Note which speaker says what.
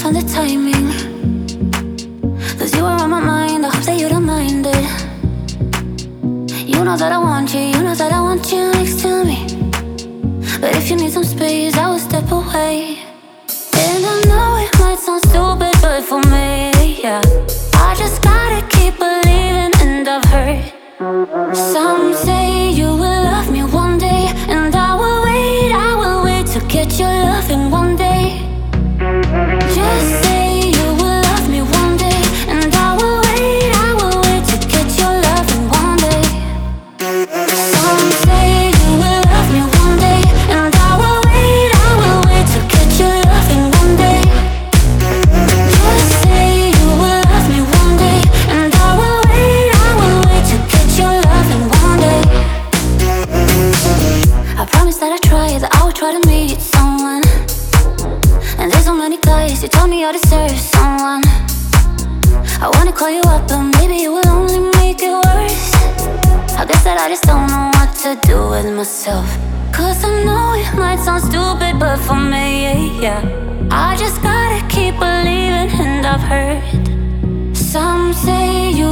Speaker 1: find the timing, 'cause you were on my mind, I hope that you don't mind it. You know that I want you, you know that I want you next to me. But if you need some space, I will step away. And I know it might sound stupid, but for me, yeah, I just gotta keep believing. And I've heard some say you will love me one day, and I will wait to get your loving one day. Just say you will love me one day, and I will wait to get your loving one day. Some say you will love me one day, and I will wait to get your loving one day. Just say you will love me one day, and I will wait to get your loving one day. I promise that I try, that I will try to meet someone. And there's so many guys, you told me I deserve someone. I wanna call you up, but maybe it will only make it worse. I guess that I just don't know what to do with myself. 'Cause I know it might sound stupid, but for me, yeah, I just gotta keep believing. And I've heard some say you